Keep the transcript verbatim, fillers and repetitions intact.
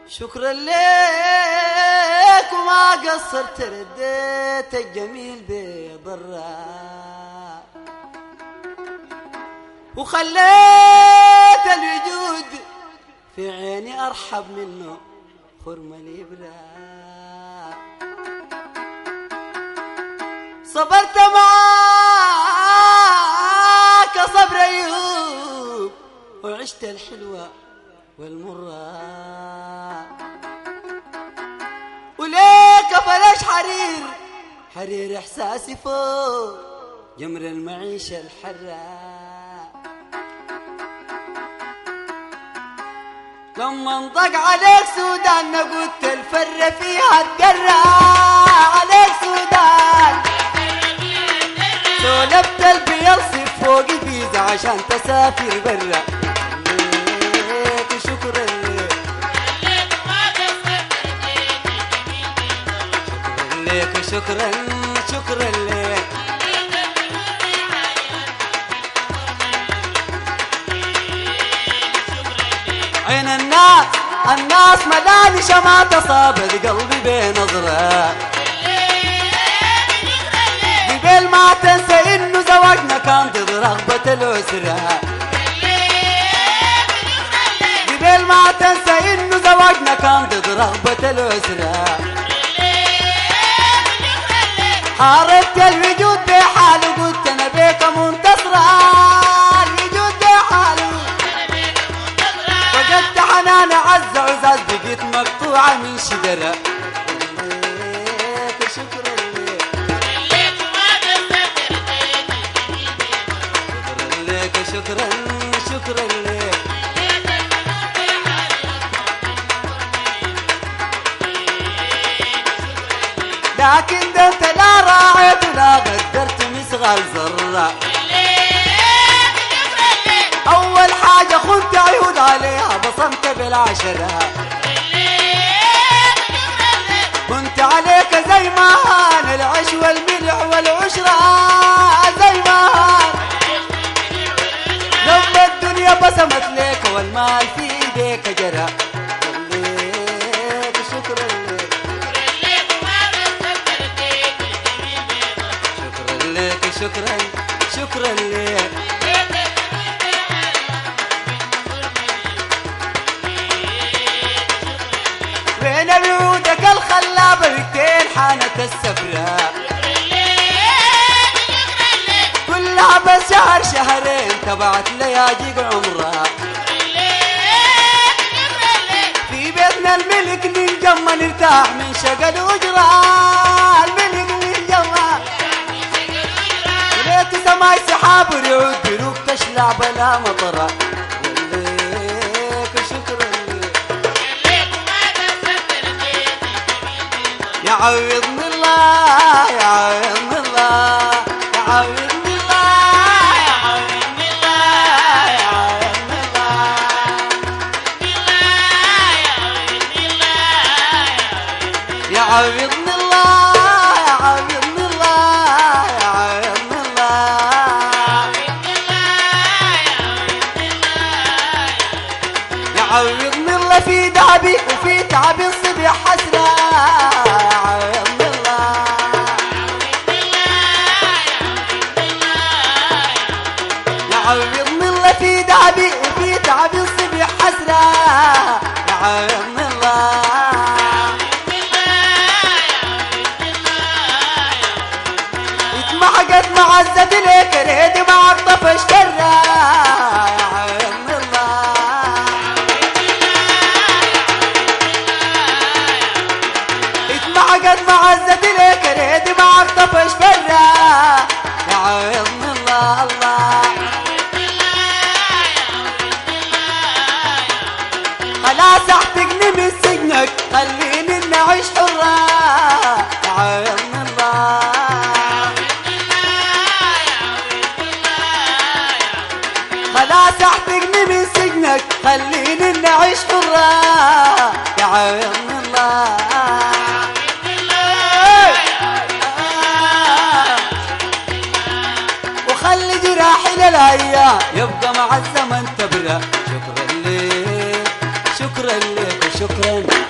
شكرا ليك وما قصرت رديت الجميل بضرة وخليت الوجود في عيني أرحب منه خرم الإبرة. صبرت معاك صبر أيوب وعشت الحلوة والمرة وليك بلاش حرير حرير إحساسي فوق جمر المعيشة الحرة. لما انضق عليك سودان نقودت الفرة فيها تقرى عليك سودان سولبت البيض صف فوق فيزا عشان تسافر برا. ليك شكرا ليك ليك شكرا شكرا ليك عين الناس الناس ملاني شماتة صابت قلبي بنظرة قبل ما تنسى انه زواجنا كان ضد رغبة الأسرة قبل ما تنسى انه زواجنا كان ضد رغبة الأسرة. حاربت الوجود بحاله قلت انا بيك منتصرة الوجود بحاله وجدت حنان عز عزاز بقيت مقطوعة من شجرة. ليك شكرا ليك شكرا ليك شكرا شكرا ليك لكن انت لا راعيت ولا قدرت مثقال ذرة. أول حاجة خنت عيود عليها بصمت بالعشرة كنت عليك زي ما هان العش والملح والعشرة زي ما هان لما الدنيا بصمت ليك والمال في ايديك جرى. ليك شكرا ليك شكرا ليك شكرا شكرا ليك بين وعودك الخلابة بكين حانت السفرة كلها بس شهر شهرين تبعت لياجيك عمرها في بيتنا الملك ننجم نرتاح من شقى الأجرة الملك ننجم وليت سماي سحاب ورعود بروك تشلع بلا مطرة. يعوضني الله يعوضني الله يعوضني الله يعوضني الله يعوضني الله يعوضني الله يعوضني الله يعوضني الله يعوضني الله في تعبي وفي تعبي الصبح حسرة. يعوضني الله في تعبي وفي تعبي الصبح حسرة. يعوضني الله اتمحقت معزة ليك ريدي معك طفش كرة. يعوضني الله اتمحقت معزة ليك ريدي معك طفش كرة. يعوضني الله الله خلاص احتقني من سجنك خليني نعيش حرة. يعوضني الله خلاص احتقني من سجنك خليني نعيش حرة. يعوضني الله وخلي جراحي للأيام يبقى مع الزمن تبرأ. شكرا ليك شكرا شكرا لك وشكرا.